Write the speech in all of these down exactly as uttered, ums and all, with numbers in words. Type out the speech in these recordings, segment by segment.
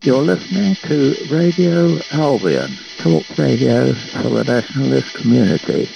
You're listening to Radio Albion, talk radio for the nationalist community.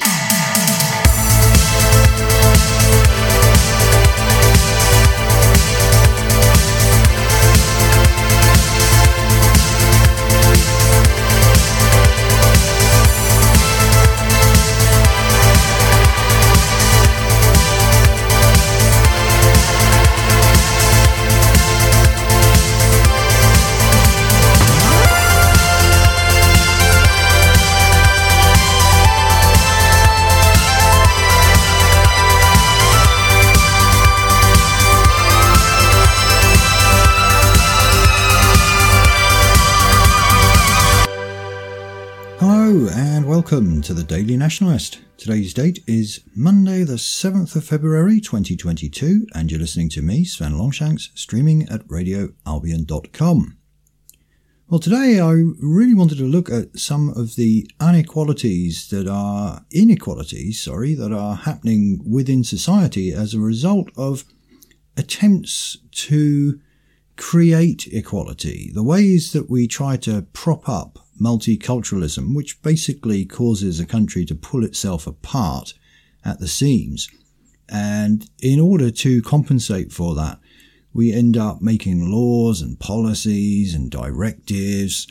Welcome to the Daily Nationalist. Today's date is Monday the seventh of February twenty twenty-two, and you're listening to me, Sven Longshanks, streaming at radio albion dot com. Well, today I really wanted to look at some of the inequalities that are, inequalities, sorry, that are happening within society as a result of attempts to create equality, the ways that we try to prop up multiculturalism, which basically causes a country to pull itself apart at the seams. And in order to compensate for that, we end up making laws and policies and directives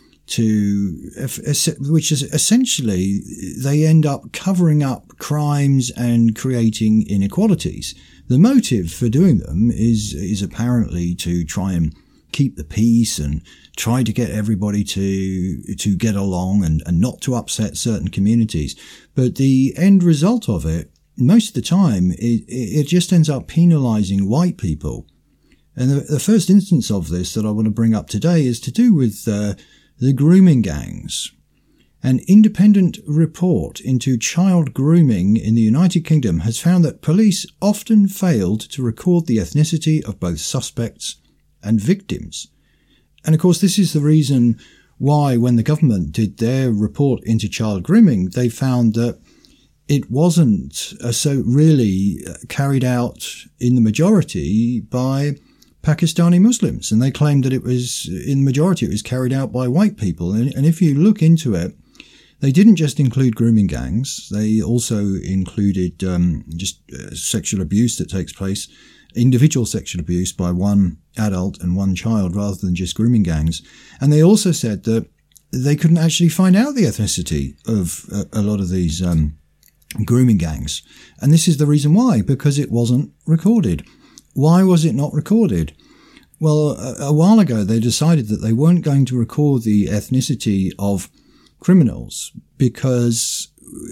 to, which is essentially, they end up covering up crimes and creating inequalities. The motive for doing them is, is apparently to try and keep the peace and try to get everybody to to get along and, and not to upset certain communities. But the end result of it, most of the time, it, it just ends up penalising white people. And the, the first instance of this that I want to bring up today is to do with uh, the grooming gangs. An independent report into child grooming in the United Kingdom has found that police often failed to record the ethnicity of both suspects and victims. And of course, this is the reason why when the government did their report into child grooming, they found that it wasn't uh, so really carried out in the majority by Pakistani Muslims. And they claimed that it was, in the majority, it was carried out by white people. And, and if you look into it, they didn't just include grooming gangs. They also included um, just uh, sexual abuse that takes place, individual sexual abuse by one adult and one child rather than just grooming gangs. And they also said that they couldn't actually find out the ethnicity of a, a lot of these um, grooming gangs. And this is the reason why, because it wasn't recorded. Why was it not recorded? Well, a, a while ago they decided that they weren't going to record the ethnicity of criminals because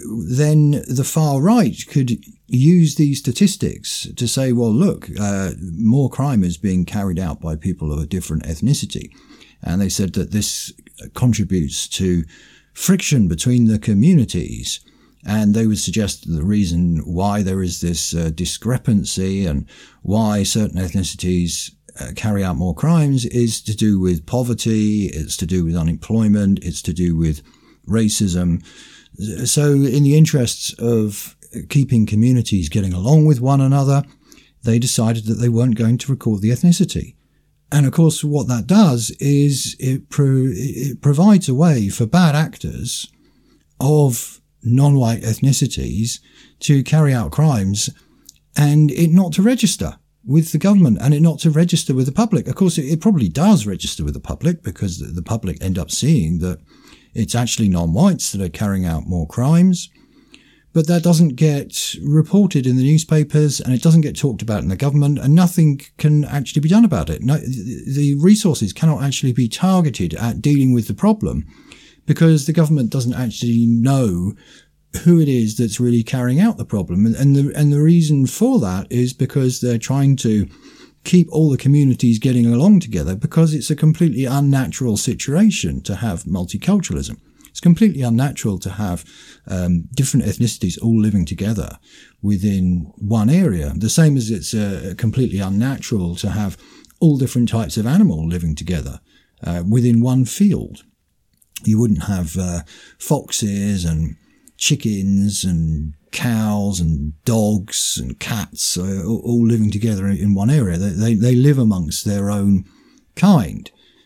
then the far right could use these statistics to say, well, look, uh, more crime is being carried out by people of a different ethnicity. And they said that this contributes to friction between the communities. And they would suggest the reason why there is this uh, discrepancy and why certain ethnicities uh, carry out more crimes is to do with poverty, it's to do with unemployment, it's to do with racism. So in the interests of keeping communities getting along with one another, they decided that they weren't going to record the ethnicity. And of course, what that does is it, pro- it provides a way for bad actors of non-white ethnicities to carry out crimes and it not to register with the government and it not to register with the public. Of course, it, it probably does register with the public because the, the public end up seeing that it's actually non-whites that are carrying out more crimes. But that doesn't get reported in the newspapers and it doesn't get talked about in the government and nothing can actually be done about it. No, the resources cannot actually be targeted at dealing with the problem because the government doesn't actually know who it is that's really carrying out the problem. And, and the, and the reason for that is because they're trying to keep all the communities getting along together because it's a completely unnatural situation to have multiculturalism. It's completely unnatural to have um, different ethnicities all living together within one area. The same as it's uh, completely unnatural to have all different types of animal living together uh, within one field. You wouldn't have uh, foxes and chickens and cows and dogs and cats uh, all living together in one area. They, they, they live amongst their own kind.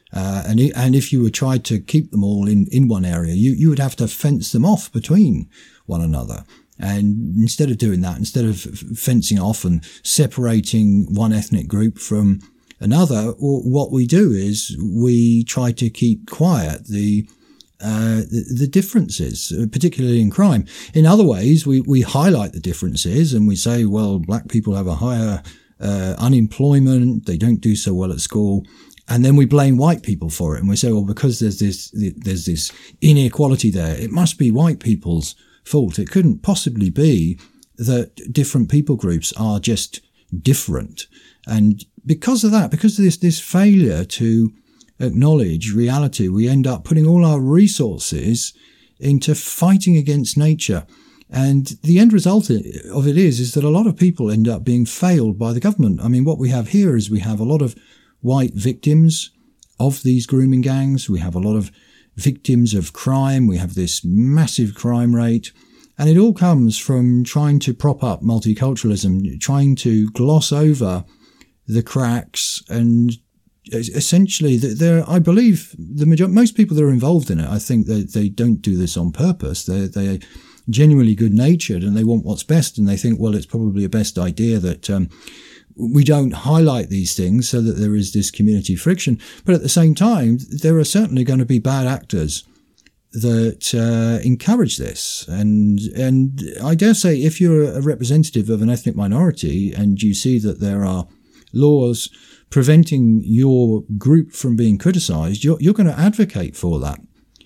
Uh, and it, and if you were tried to keep them all in, in one area, you, you would have to fence them off between one another. And instead of doing that, instead of fencing off and separating one ethnic group from another, what we do is we try to keep quiet the uh, the, the differences, particularly in crime. In other ways, we, we highlight the differences and we say, well, black people have a higher uh, unemployment, they don't do so well at school. And then we blame white people for it. And we say, well, because there's this, there's this inequality there, it must be white people's fault. It couldn't possibly be that different people groups are just different. And because of that, because of this, this failure to acknowledge reality, we end up putting all our resources into fighting against nature. And the end result of it is, is that a lot of people end up being failed by the government. I mean, what we have here is we have a lot of white victims of these grooming gangs. We have a lot of victims of crime. We have this massive crime rate. And it all comes from trying to prop up multiculturalism, trying to gloss over the cracks. And essentially, there, I believe the major, most people that are involved in it, I think that they don't do this on purpose. They're, they're genuinely good-natured and they want what's best. And they think, well, it's probably a best idea that um, we don't highlight these things so that there is this community friction. But at the same time, there are certainly going to be bad actors that uh, encourage this. And and I dare say if you're a representative of an ethnic minority and you see that there are laws preventing your group from being criticised, you're, you're going to advocate for that.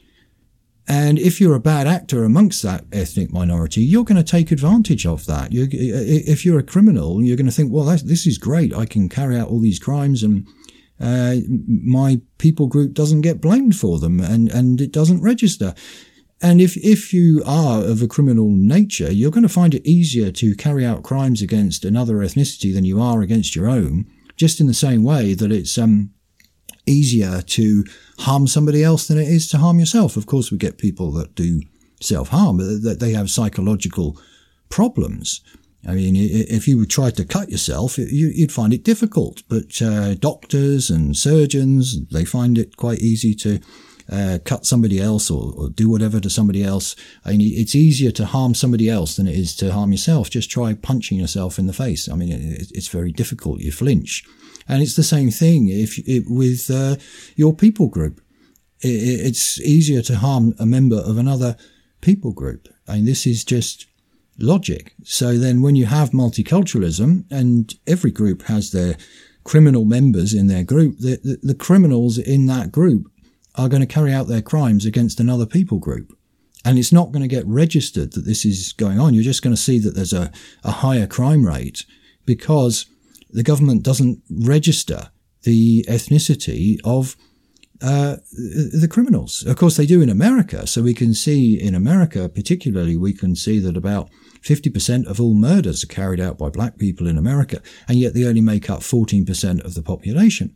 And if you're a bad actor amongst that ethnic minority, you're going to take advantage of that. You're, if you're a criminal, you're going to think, well, that's, this is great. I can carry out all these crimes and uh, my people group doesn't get blamed for them and, and it doesn't register. And if, if you are of a criminal nature, you're going to find it easier to carry out crimes against another ethnicity than you are against your own, just in the same way that it's um, easier to harm somebody else than it is to harm yourself. Of course, we get people that do self-harm, that they have psychological problems. I mean, if you would try to cut yourself, you'd find it difficult. But uh, doctors and surgeons, they find it quite easy to uh, cut somebody else or, or do whatever to somebody else. I mean, it's easier to harm somebody else than it is to harm yourself. Just try punching yourself in the face. I mean, it's very difficult. You flinch. And it's the same thing if it, with uh, your people group. It, it's easier to harm a member of another people group. I mean, this is just logic. So then when you have multiculturalism and every group has their criminal members in their group, the, the, the criminals in that group are going to carry out their crimes against another people group. And it's not going to get registered that this is going on. You're just going to see that there's a, a higher crime rate because the government doesn't register the ethnicity of uh, the criminals. Of course, they do in America. So we can see in America, particularly, we can see that about fifty percent of all murders are carried out by black people in America, and yet they only make up fourteen percent of the population.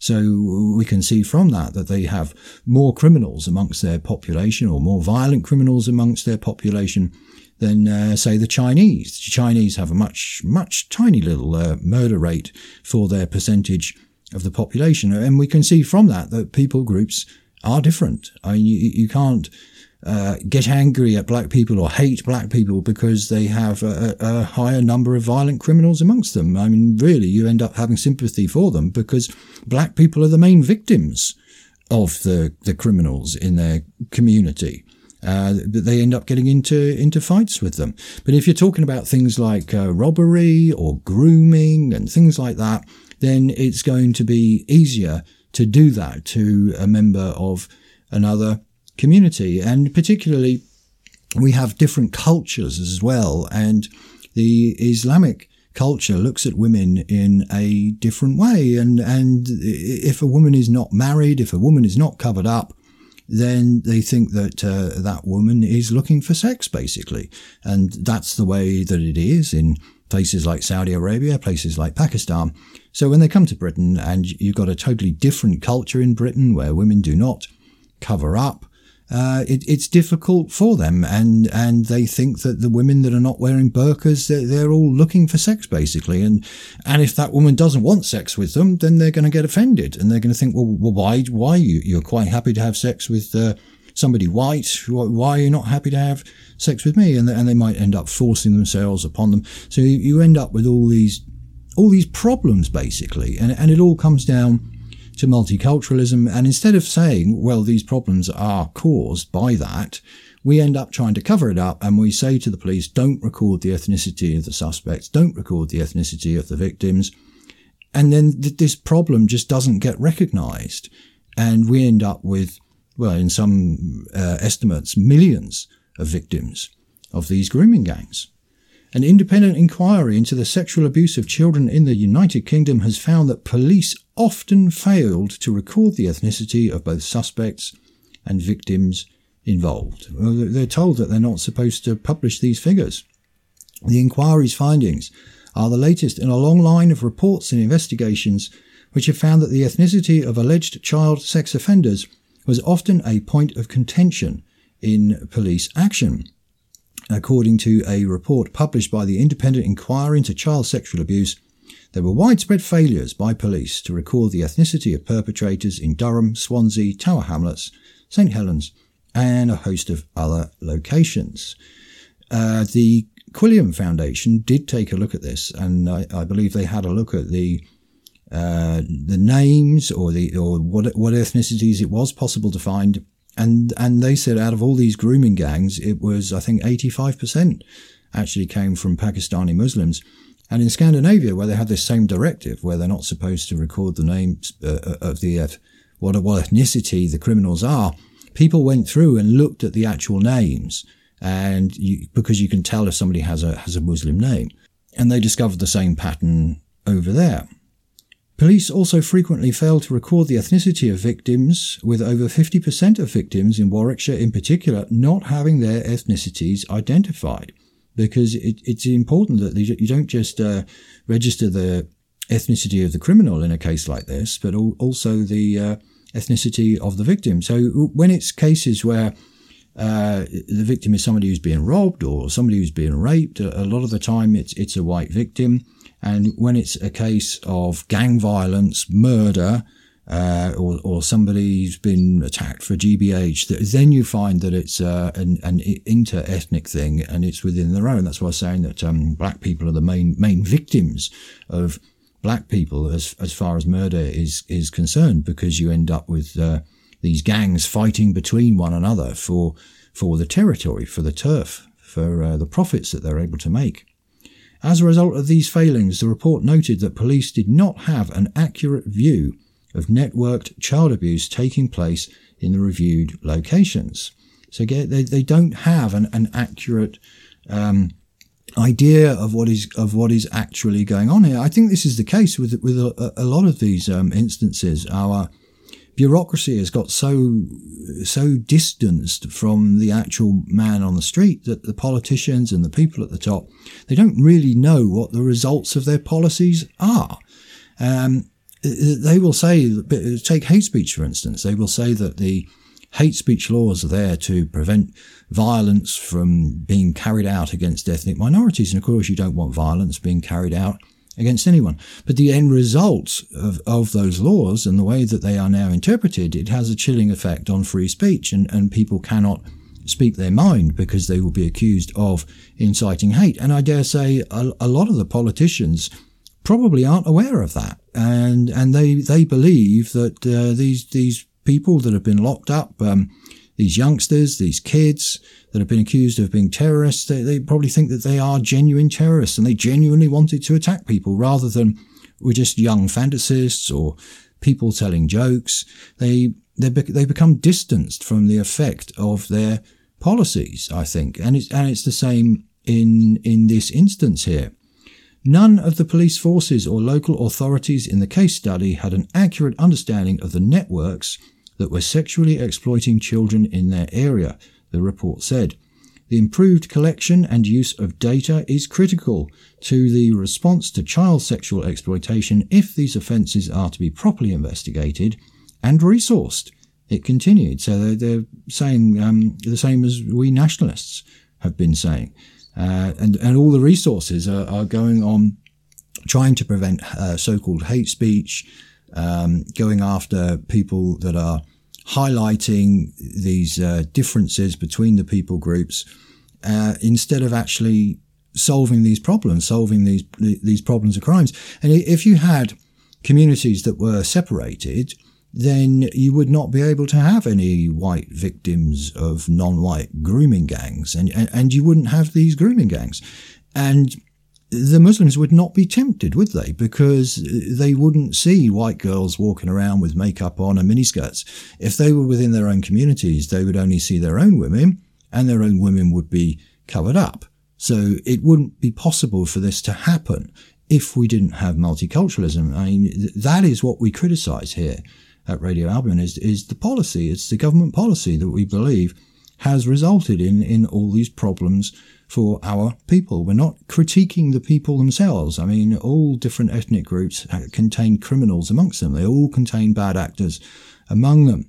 So we can see from that that they have more criminals amongst their population or more violent criminals amongst their population than, uh, say, the Chinese. The Chinese have a much, much tiny little uh, murder rate for their percentage of the population. And we can see from that that people groups are different. I mean, you, you can't uh, get angry at black people or hate black people because they have a, a higher number of violent criminals amongst them. I mean, really, you end up having sympathy for them because black people are the main victims of the, the criminals in their community. Uh, they end up getting into, into fights with them. But if you're talking about things like uh, robbery or grooming and things like that, then it's going to be easier to do that to a member of another community. And particularly, we have different cultures as well. And the Islamic culture looks at women in a different way. And, and if a woman is not married, if a woman is not covered up, then they think that uh, that woman is looking for sex, basically. And that's the way that it is in places like Saudi Arabia, places like Pakistan. So when they come to Britain and you've got a totally different culture in Britain where women do not cover up, uh, it, it's difficult for them, and, and they think that the women that are not wearing burqas, they're, they're all looking for sex, basically. And, and if that woman doesn't want sex with them, then they're going to get offended, and they're going to think, well, well why, why you, you're quite happy to have sex with, uh, somebody white? Why are you not happy to have sex with me? And, and they might end up forcing themselves upon them. So you, you end up with all these, all these problems, basically. And, and it all comes down to multiculturalism. And instead of saying, well, these problems are caused by that, we end up trying to cover it up, and we say to the police, don't record the ethnicity of the suspects, don't record the ethnicity of the victims. And then th- this problem just doesn't get recognised. And we end up with, well, in some uh, estimates, millions of victims of these grooming gangs. An independent inquiry into the sexual abuse of children in the United Kingdom has found that police often failed to record the ethnicity of both suspects and victims involved. Well, they're told that they're not supposed to publish these figures. The inquiry's findings are the latest in a long line of reports and investigations which have found that the ethnicity of alleged child sex offenders was often a point of contention in police action. According to a report published by the Independent Inquiry into Child Sexual Abuse, there were widespread failures by police to record the ethnicity of perpetrators in Durham, Swansea, Tower Hamlets, St Helens, and a host of other locations. Uh, the Quilliam Foundation did take a look at this, and I, I believe they had a look at the uh, the names or the or what what ethnicities it was possible to find. And and they said out of all these grooming gangs, it was, I think, eighty-five percent actually came from Pakistani Muslims. And in Scandinavia, where they have this same directive, where they're not supposed to record the names uh, of the uh, what, what ethnicity the criminals are, people went through and looked at the actual names, and you, because you can tell if somebody has a has a Muslim name, and they discovered the same pattern over there. Police also frequently fail to record the ethnicity of victims, with over fifty percent of victims in Warwickshire in particular not having their ethnicities identified, because it, it's important that you don't just uh, register the ethnicity of the criminal in a case like this, but also the uh, ethnicity of the victim. So when it's cases where uh, the victim is somebody who's being robbed or somebody who's being raped, a lot of the time it's it's a white victim. And when it's a case of gang violence, murder, uh, or, or somebody who's been attacked for G B H, then you find that it's uh, an, an inter-ethnic thing, and it's within their own. That's why I was saying that um, black people are the main main victims of black people as as far as murder is is concerned, because you end up with uh, these gangs fighting between one another for for the territory, for the turf, for uh, the profits that they're able to make. As a result of these failings, the report noted that police did not have an accurate view of networked child abuse taking place in the reviewed locations. So they, they don't have an, an accurate um, idea of what is of what is actually going on here. I think this is the case with with a, a lot of these um, instances. Our bureaucracy has got so so distanced from the actual man on the street that the politicians and the people at the top, they don't really know what the results of their policies are. Um, they will say, take hate speech for instance, they will say that the hate speech laws are there to prevent violence from being carried out against ethnic minorities. And of course you don't want violence being carried out against anyone. But the end result of, of those laws and the way that they are now interpreted, it has a chilling effect on free speech, and, and people cannot speak their mind because they will be accused of inciting hate. And I dare say a, a lot of the politicians probably aren't aware of that. And, and they, they believe that uh, these, these people that have been locked up, um, these youngsters, these kids that have been accused of being terrorists, they, they probably think that they are genuine terrorists and they genuinely wanted to attack people, rather than we're just young fantasists or people telling jokes. They they they become distanced from the effect of their policies, I think, and it's and it's the same in in this instance here. None of the police forces or local authorities in the case study had an accurate understanding of the networks that were sexually exploiting children in their area, the report said. The improved collection and use of data is critical to the response to child sexual exploitation if these offences are to be properly investigated and resourced it continued. So they're, they're saying um, the same as we nationalists have been saying. Uh, and, and all the resources are, are going on trying to prevent uh, so-called hate speech, um, going after people that are highlighting these uh, differences between the people groups, uh, instead of actually solving these problems, solving these these problems of crimes. And if you had communities that were separated, then you would not be able to have any white victims of non-white grooming gangs, and, and, and you wouldn't have these grooming gangs. And the Muslims would not be tempted, would they? Because they wouldn't see white girls walking around with makeup on and miniskirts. If they were within their own communities, they would only see their own women, and their own women would be covered up. So it wouldn't be possible for this to happen if we didn't have multiculturalism. I mean, that is what we criticise here at Radio Albion, is, is the policy. It's the government policy that we believe has resulted in, in all these problems for our people. We're not critiquing the people themselves. I mean, all different ethnic groups contain criminals amongst them. They all contain bad actors among them.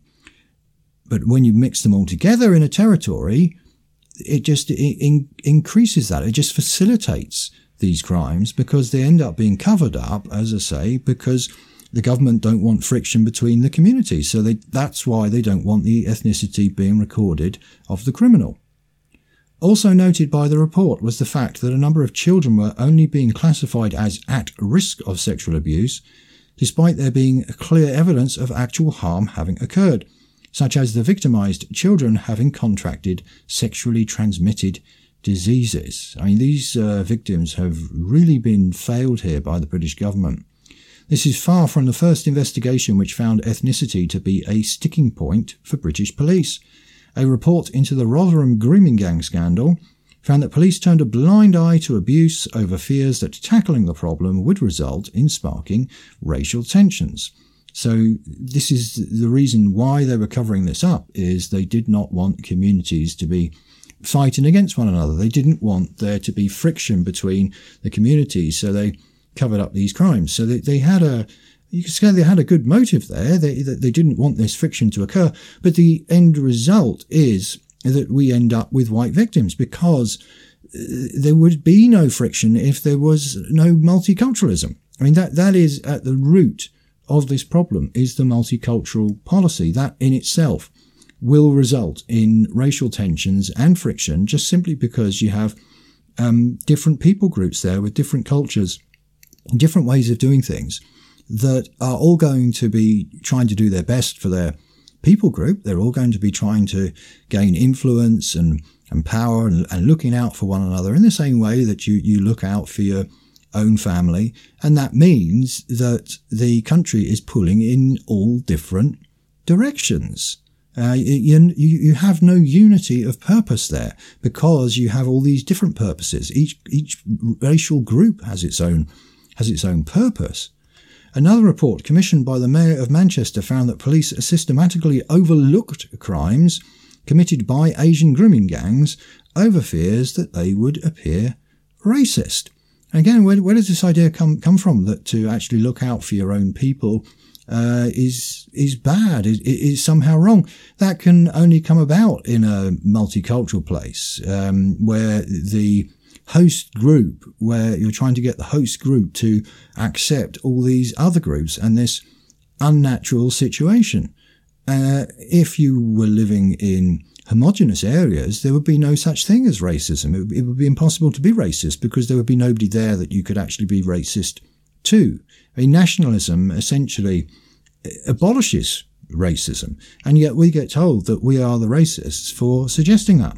But when you mix them all together in a territory, it just it in, increases that. It just facilitates these crimes because they end up being covered up, as I say, because the government don't want friction between the communities. So they, that's why they don't want the ethnicity being recorded of the criminal. Also noted by the report was the fact that a number of children were only being classified as at risk of sexual abuse, despite there being clear evidence of actual harm having occurred, such as the victimised children having contracted sexually transmitted diseases. I mean, these uh, victims have really been failed here by the British government. This is far from the first investigation which found ethnicity to be a sticking point for British police. A report into the Rotherham grooming gang scandal found that police turned a blind eye to abuse over fears that tackling the problem would result in sparking racial tensions. So this is the reason why they were covering this up, is they did not want communities to be fighting against one another. They didn't want there to be friction between the communities, so they covered up these crimes. So they, they had a, you could say they had a good motive there. They, they didn't want this friction to occur, but the end result is that we end up with white victims because there would be no friction if there was no multiculturalism. I mean, that, that is at the root of this problem, is the multicultural policy. That in itself will result in racial tensions and friction just simply because you have um, different people groups there with different cultures, different ways of doing things that are all going to be trying to do their best for their people group. They're all going to be trying to gain influence and, and power and, and looking out for one another in the same way that you, you look out for your own family. And that means that the country is pulling in all different directions. Uh, you, you have no unity of purpose there because you have all these different purposes. Each, each racial group has its own, has its own purpose. Another report commissioned by the Mayor of Manchester found that police systematically overlooked crimes committed by Asian grooming gangs over fears that they would appear racist. And again, where, where does this idea come come from, that to actually look out for your own people uh, is is bad, is, is somehow wrong? That can only come about in a multicultural place um, where the host group, where you're trying to get the host group to accept all these other groups and this unnatural situation. Uh, if you were living in homogenous areas, there would be no such thing as racism. It would, it would be impossible to be racist because there would be nobody there that you could actually be racist to. I mean, nationalism essentially abolishes racism, and yet we get told that we are the racists for suggesting that.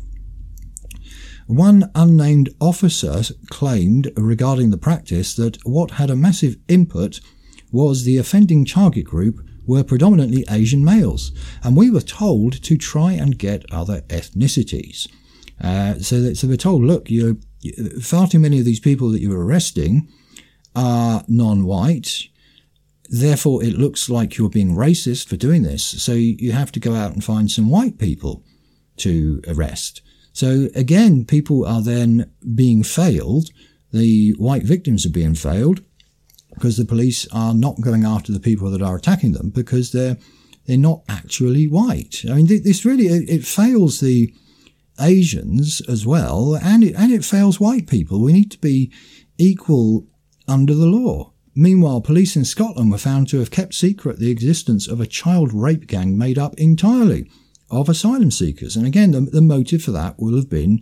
One unnamed officer claimed regarding the practice that what had a massive input was the offending target group were predominantly Asian males, and we were told to try and get other ethnicities. Uh, so, that, so we're told, look, you're, far too many of these people that you're arresting are non-white, therefore it looks like you're being racist for doing this, so you have to go out and find some white people to arrest. So again, people are then being failed, the white victims are being failed, because the police are not going after the people that are attacking them because they're they're not actually white. I mean, this really, it fails the Asians as well, and it, and it fails white people. We need to be equal under the law. Meanwhile, police in Scotland were found to have kept secret the existence of a child rape gang made up entirely of asylum seekers. And again, the, the motive for that will have been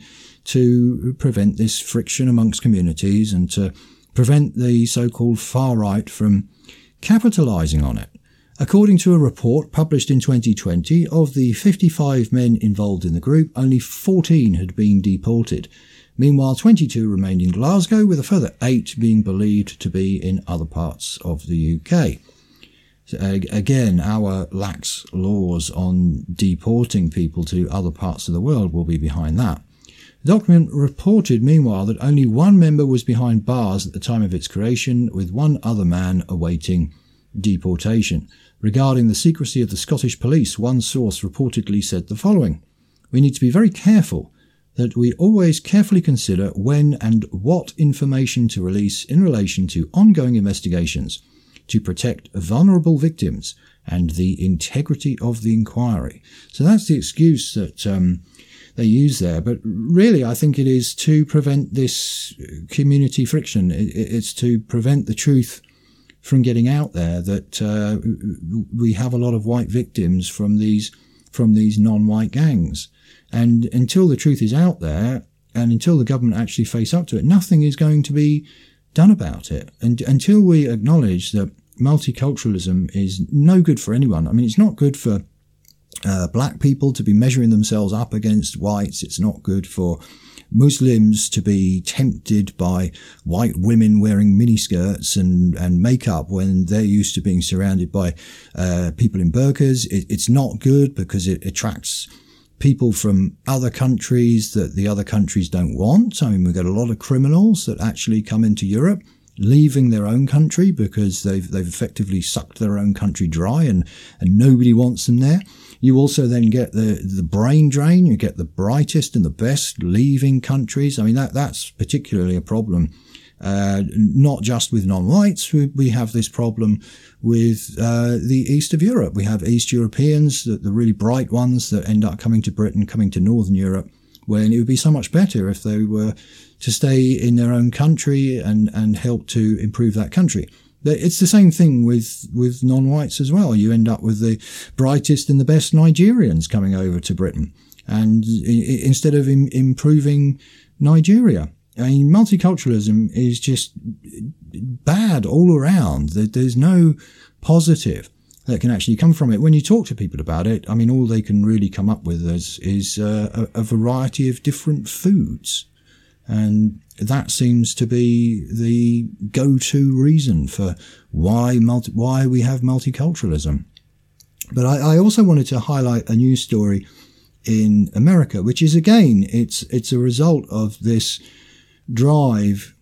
to prevent this friction amongst communities and to prevent the so-called far right from capitalising on it. According to a report published in twenty twenty, of the fifty-five men involved in the group, only fourteen had been deported. Meanwhile, twenty-two remained in Glasgow, with a further eight being believed to be in other parts of the U K. So, uh, again, our lax laws on deporting people to other parts of the world will be behind that. The document reported, meanwhile, that only one member was behind bars at the time of its creation, with one other man awaiting deportation. Regarding the secrecy of the Scottish police, one source reportedly said the following: "We need to be very careful that we always carefully consider when and what information to release in relation to ongoing investigations to protect vulnerable victims and the integrity of the inquiry." So that's the excuse that um, they use there. But really, I think it is to prevent this community friction. It's to prevent the truth from getting out there that uh, we have a lot of white victims from these from these non-white gangs. And until the truth is out there, and until the government actually face up to it, nothing is going to be done about it. And until we acknowledge that multiculturalism is no good for anyone. I mean, it's not good for uh, black people to be measuring themselves up against whites. It's not good for Muslims to be tempted by white women wearing miniskirts and, and makeup when they're used to being surrounded by uh, people in burqas. It, it's not good because it attracts people from other countries that the other countries don't want. I mean, we've got a lot of criminals that actually come into Europe leaving their own country because they've they've effectively sucked their own country dry, and, and nobody wants them there. You also then get the, the brain drain. You get the brightest and the best leaving countries. I mean, that that's particularly a problem, uh, not just with non-whites. We, we have this problem with uh, the east of Europe. We have East Europeans, the, the really bright ones that end up coming to Britain, coming to Northern Europe, when it would be so much better if they were to stay in their own country and, and help to improve that country. It's the same thing with, with non-whites as well. You end up with the brightest and the best Nigerians coming over to Britain, and I- instead of im- improving Nigeria. I mean, multiculturalism is just bad all around. There's no positive that can actually come from it. When you talk to people about it, I mean, all they can really come up with is, is uh, a, a variety of different foods. And that seems to be the go-to reason for why multi- why we have multiculturalism. But I, I also wanted to highlight a news story in America, which is, again, it's it's a result of this drive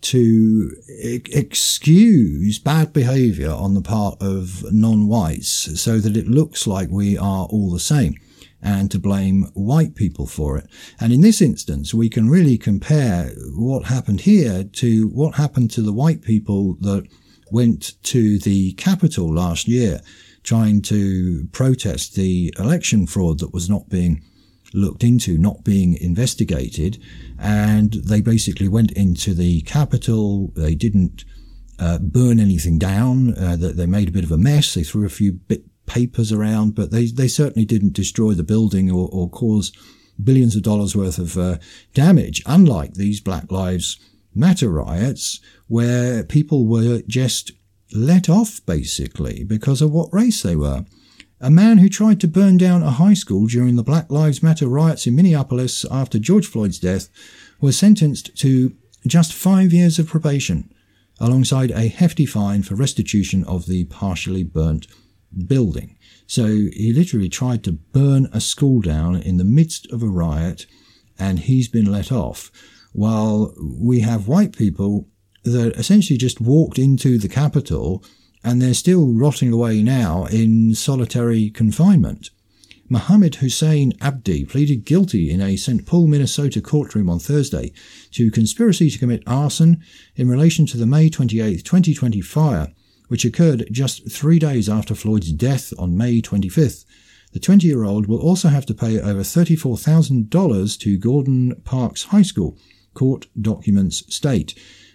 to e- excuse bad behaviour on the part of non-whites so that it looks like we are all the same, and to blame white people for it. And in this instance, we can really compare what happened here to what happened to the white people that went to the Capitol last year trying to protest the election fraud that was not being looked into, not being investigated. And they basically went into the Capitol. They didn't uh, burn anything down. Uh, they made a bit of a mess. They threw a few bit papers around, but they, they certainly didn't destroy the building or, or cause billions of dollars worth of uh, damage, unlike these Black Lives Matter riots, where people were just let off, basically, because of what race they were. A man who tried to burn down a high school during the Black Lives Matter riots in Minneapolis after George Floyd's death was sentenced to just five years of probation, alongside a hefty fine for restitution of the partially burnt building. So he literally tried to burn a school down in the midst of a riot, and he's been let off, while we have white people that essentially just walked into the Capitol and they're still rotting away now in solitary confinement. Mohammed Hussein Abdi pleaded guilty in a Saint Paul, Minnesota courtroom on Thursday to conspiracy to commit arson in relation to the May twenty-eighth, twenty twenty fire, which occurred just three days after Floyd's death on May twenty-fifth. The twenty-year-old will also have to pay over thirty-four thousand dollars to Gordon Parks High School, court documents state.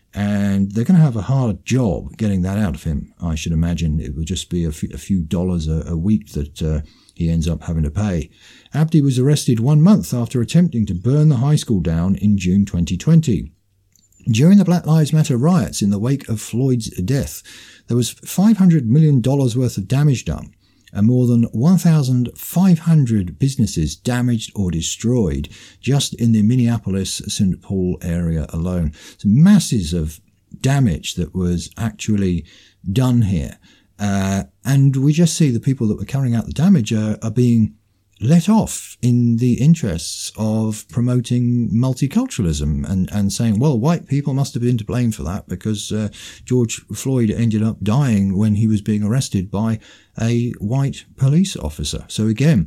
And they're going to have a hard job getting that out of him, I should imagine. It would just be a few, a few dollars a, a week that uh, he ends up having to pay. Abdi was arrested one month after attempting to burn the high school down in June twenty twenty. During the Black Lives Matter riots in the wake of Floyd's death, there was five hundred million dollars worth of damage done, and more than one thousand five hundred businesses damaged or destroyed just in the Minneapolis-Saint Paul area alone. So masses of damage that was actually done here. Uh, and we just see the people that were carrying out the damage are, are being let off in the interests of promoting multiculturalism and, and saying, well, white people must have been to blame for that because uh, George Floyd ended up dying when he was being arrested by a white police officer. So again,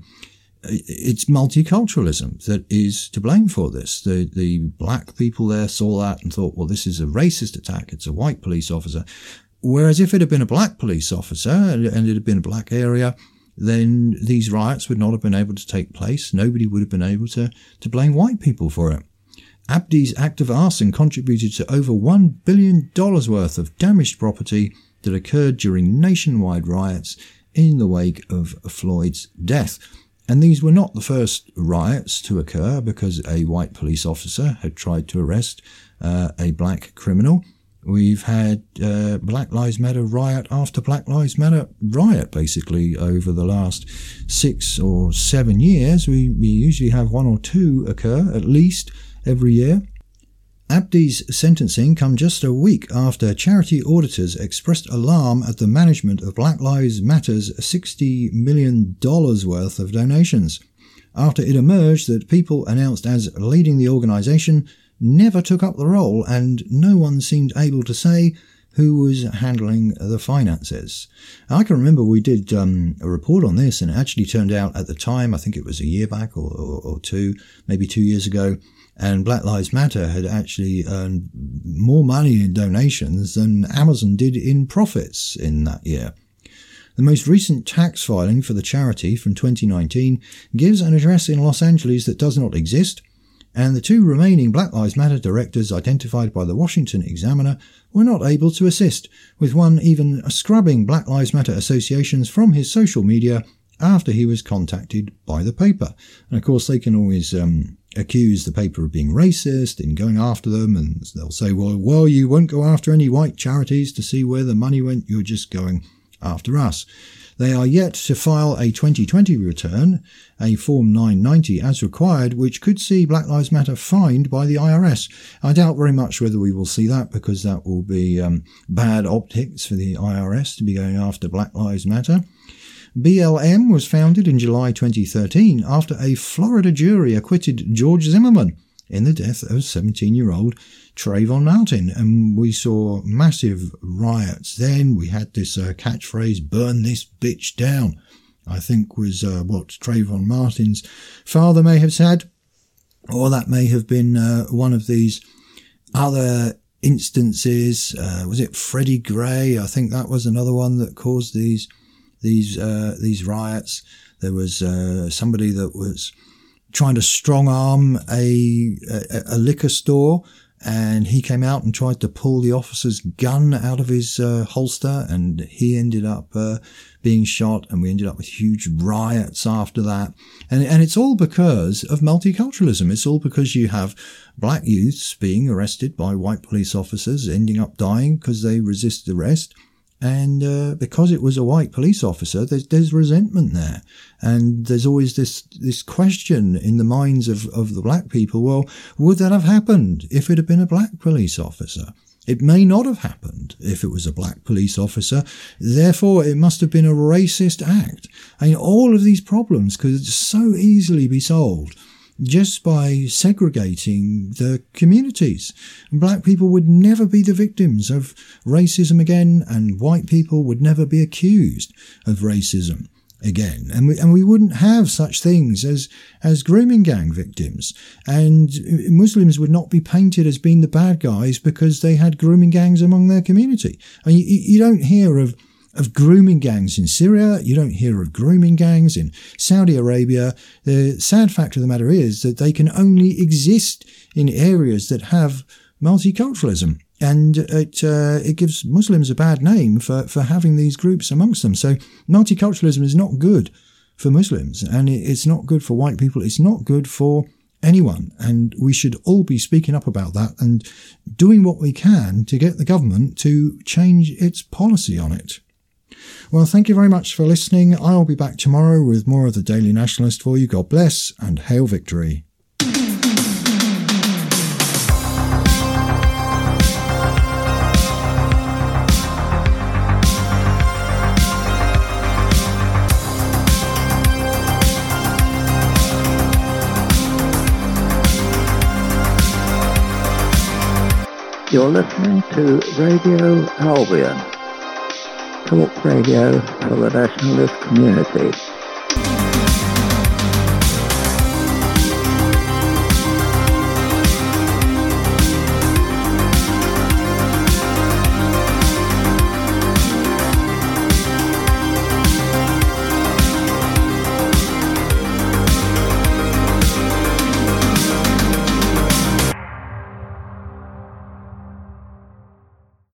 it's multiculturalism that is to blame for this. The, the black people there saw that and thought, well, this is a racist attack. It's a white police officer. Whereas if it had been a black police officer and it had been a black area, then these riots would not have been able to take place. Nobody would have been able to, to blame white people for it. Abdi's act of arson contributed to over one billion dollars worth of damaged property that occurred during nationwide riots in the wake of Floyd's death. And these were not the first riots to occur because a white police officer had tried to arrest uh, a black criminal. We've had uh, Black Lives Matter riot after Black Lives Matter riot, basically, over the last six or seven years. We, we usually have one or two occur, at least, every year. Abdi's sentencing come just a week after charity auditors expressed alarm at the management of Black Lives Matter's sixty million dollars worth of donations, after it emerged that people announced as leading the organisation never took up the role and no one seemed able to say who was handling the finances. I can remember we did um, a report on this, and it actually turned out at the time, I think it was a year back or, or, or two, maybe two years ago, and Black Lives Matter had actually earned more money in donations than Amazon did in profits in that year. The most recent tax filing for the charity from twenty nineteen gives an address in Los Angeles that does not exist, and the two remaining Black Lives Matter directors identified by the Washington Examiner were not able to assist, with one even scrubbing Black Lives Matter associations from his social media after he was contacted by the paper. And of course they can always um, accuse the paper of being racist and going after them, and they'll say, well, well, you won't go after any white charities to see where the money went, you're just going after us. They are yet to file a twenty twenty return, a Form nine ninety as required, which could see Black Lives Matter fined by the I R S. I doubt very much whether we will see that, because that will be um, bad optics for the I R S to be going after Black Lives Matter. B L M was founded in July twenty thirteen after a Florida jury acquitted George Zimmerman in the death of seventeen-year-old Trayvon Martin, and we saw massive riots then. We had this uh, catchphrase, burn this bitch down, I think was uh, what Trayvon Martin's father may have said, or that may have been uh, one of these other instances. Uh, was it Freddie Gray? I think that was another one that caused these these uh, these riots. There was uh, somebody that was trying to strong-arm a, a, a liquor store, and he came out and tried to pull the officer's gun out of his uh, holster, and he ended up uh, being shot, and we ended up with huge riots after that. And, and it's all because of multiculturalism. It's all because you have black youths being arrested by white police officers, ending up dying because they resist arrest. And uh, because it was a white police officer, there's, there's resentment there. And there's always this this question in the minds of, of the black people, well, would that have happened if it had been a black police officer? It may not have happened if it was a black police officer. Therefore, it must have been a racist act. I mean, all of these problems could so easily be solved just by segregating the communities. Black people would never be the victims of racism again, and white people would never be accused of racism again, and we and we wouldn't have such things as as grooming gang victims, and Muslims would not be painted as being the bad guys because they had grooming gangs among their community. I mean, you, you don't hear of of grooming gangs in Syria, you don't hear of grooming gangs in Saudi Arabia. The sad fact of the matter is that they can only exist in areas that have multiculturalism. And it uh, it gives Muslims a bad name for, for having these groups amongst them. So multiculturalism is not good for Muslims, and it's not good for white people. It's not good for anyone. And we should all be speaking up about that and doing what we can to get the government to change its policy on it. Well, thank you very much for listening. I'll be back tomorrow with more of the Daily Nationalist for you. God bless and hail victory. You're listening to Radio Albion, talk radio for the nationalist community.